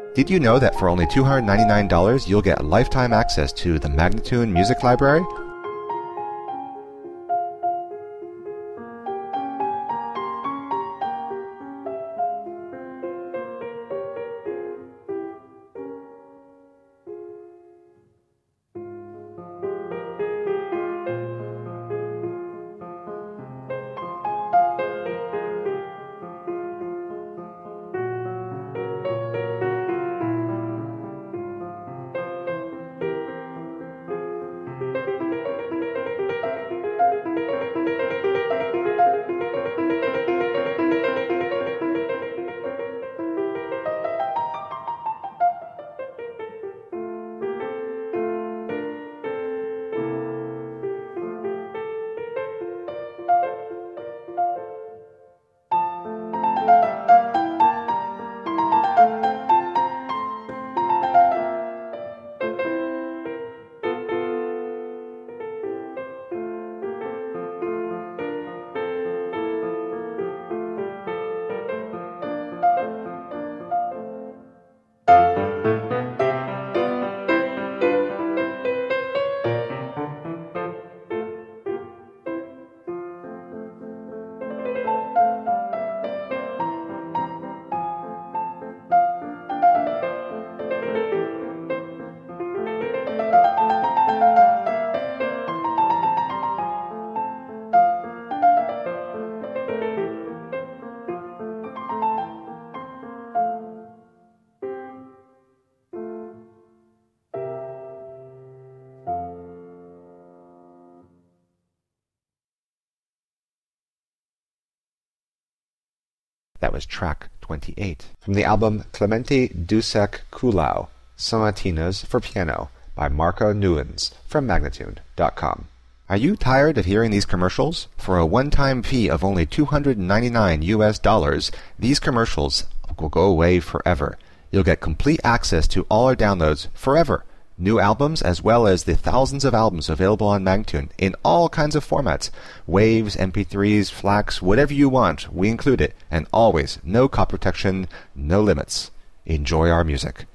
Did you know that for only $299 you'll get lifetime access to the Magnatune Music Library? That was track 28 from the album Clemente Dusek Kulau, Sonatinas for Piano by Marco Newens from Magnatune.com. Are you tired of hearing these commercials? For a one-time fee of only $299, these commercials will go away forever. You'll get complete access to all our downloads forever. New albums as well as the thousands of albums available on Magnatune in all kinds of formats. Waves, MP3s, FLACs, whatever you want, we include it. And always, no copy protection, no limits. Enjoy our music.